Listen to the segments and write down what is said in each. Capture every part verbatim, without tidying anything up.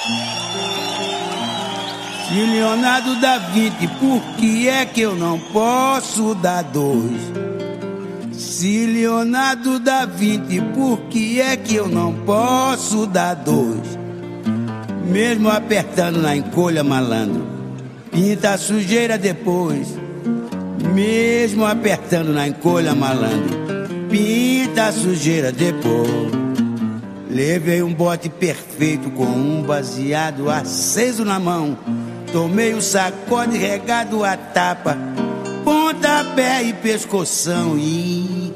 Se Leonardo dá vinte, por que é que eu não posso dar dois? Se Leonardo dá vinte, por que é que eu não posso dar dois? Mesmo apertando na encolha, malandro, pinta a sujeira depois. Mesmo apertando na encolha, malandro, pinta a sujeira depois. Levei um bote perfeito com um baseado aceso na mão. Tomei o sacode regado a tapa, pontapé e pescoção. E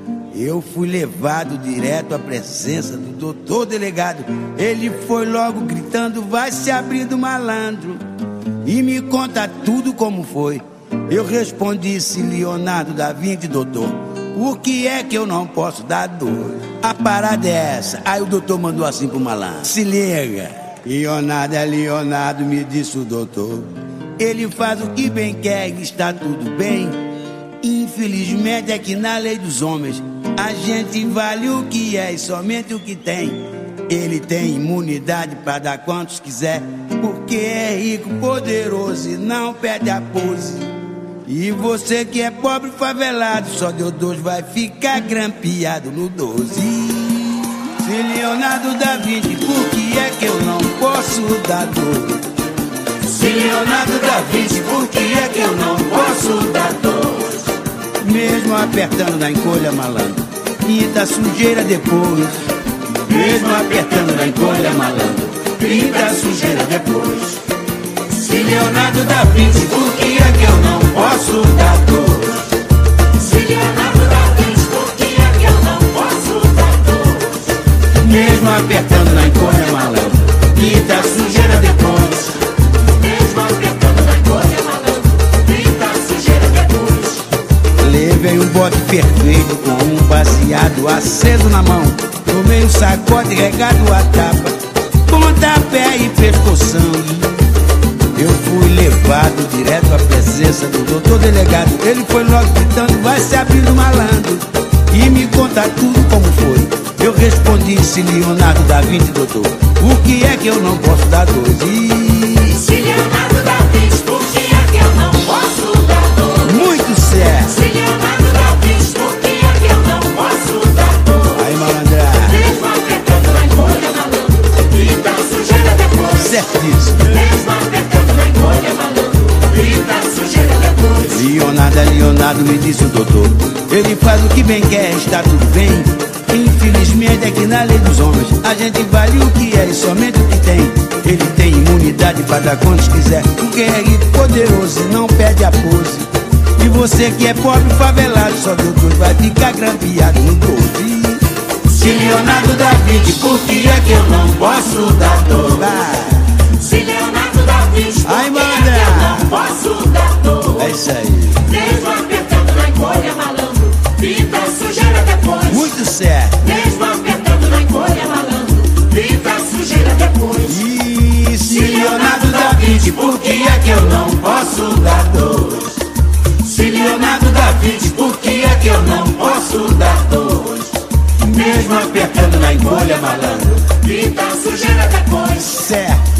eu fui levado direto à presença do doutor delegado. Ele foi logo gritando: vai se abrindo, malandro, e me conta tudo como foi. Eu respondi: se Leonardo dá vinte, doutor, por que é que eu não posso dar dois? A parada é essa. Aí o doutor mandou assim pro malandro: se liga, Leonardo é Leonardo, me disse o doutor. Ele faz o que bem quer e está tudo bem. Infelizmente é que na lei dos homens a gente vale o que é e somente o que tem. Ele tem imunidade pra dar quantos quiser, porque é rico, poderoso e não perde a pose. E você que é pobre favelado, só deu dois, vai ficar grampeado no doze. Se Leonardo dá vinte, por que é que eu não posso dar dois? Se Leonardo dá vinte, por que é que eu não posso dar dois? Mesmo apertando na encolha, malandro, pinta a sujeira depois. Mesmo apertando na encolha, malandro, pinta a sujeira depois. Se Leonardo dá vinte, por que é que eu não posso dar dois? Se Leonardo dá vinte, por que é que eu não posso dar dois? Mesmo apertando na encolha, malandro, pinta a sujeira depois. Mesmo apertando na encolha, malandro, pinta a sujeira depois. Levei um bote perfeito com um baseado aceso na mão. Tomei um sacode regado a tapa, pontapé e pescoção. Eu fui levado direto à presença do doutor delegado. Ele foi logo gritando: vai se abrindo, malandro, e me conta tudo como foi. Eu respondi: se Leonardo dá vinte, doutor, por que é que eu não posso dar dois? E... se Leonardo dá vinte, por que é que eu não posso dar dois? Muito certo. Se Leonardo dá vinte, por que é que eu não posso dar dois? Aí, malandra, mesmo apertando na encolha, malandro, pinta a sujeira depois. Certíssimo. Mesmo apertando na encolha, malandro, pinta a sujeira depois. Leonardo é Leonardo, me disse o doutor. Ele faz o que bem quer, está tudo bem. Infelizmente é que na lei dos homens a gente vale o que é e somente o que tem. Ele tem imunidade pra dar quantos quiser, porque é rico, poderoso e não perde a pose. E você que é pobre favelado, só deu dois, vai ficar grampeado no doze. Se Leonardo dá vinte, por que é que eu não posso dar dois? Se Leonardo dá vinte, por que é que eu não posso dar dois? É isso aí. Mesmo apertando na encolha, malandro, pinta a sujeira depois. Muito certo. Mesmo apertando na encolha, malandro, pinta a sujeira depois. E se Leonardo dá vinte, por que é que eu não posso dar dois? Se Leonardo dá vinte, por que é que eu não posso dar dois? Mesmo apertando na encolha, malandro, pinta a sujeira depois. Certo.